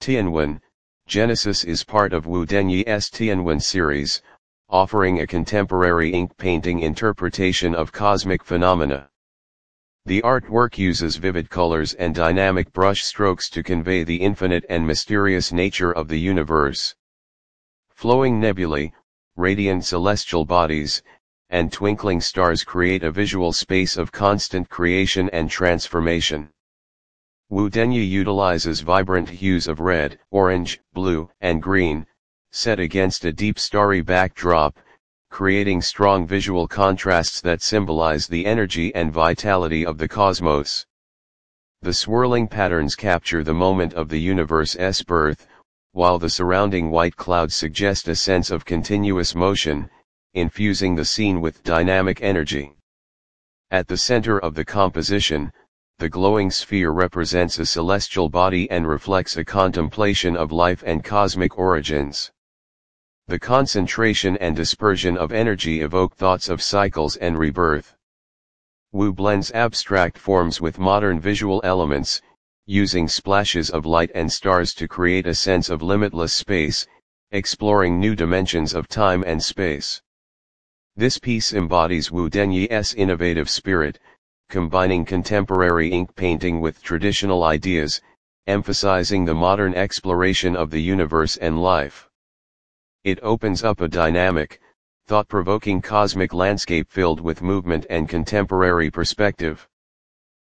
Tianwen, Genesis is part of Wu Denyi's Tianwen series, offering a contemporary ink painting interpretation of cosmic phenomena. The artwork uses vivid colors and dynamic brush strokes to convey the infinite and mysterious nature of the universe. Flowing nebulae, radiant celestial bodies, and twinkling stars create a visual space of constant creation and transformation. Wu Denyi utilizes vibrant hues of red, orange, blue, and green, set against a deep starry backdrop, creating strong visual contrasts that symbolize the energy and vitality of the cosmos. The swirling patterns capture the moment of the universe's birth, while the surrounding white clouds suggest a sense of continuous motion, infusing the scene with dynamic energy. At the center of the composition, the glowing sphere represents a celestial body and reflects a contemplation of life and cosmic origins. The concentration and dispersion of energy evoke thoughts of cycles and rebirth. Wu blends abstract forms with modern visual elements, using splashes of light and stars to create a sense of limitless space, exploring new dimensions of time and space. This piece embodies Wu Denyi's innovative spirit, combining contemporary ink painting with traditional ideas, emphasizing the modern exploration of the universe and life. It opens up a dynamic, thought-provoking cosmic landscape filled with movement and contemporary perspective.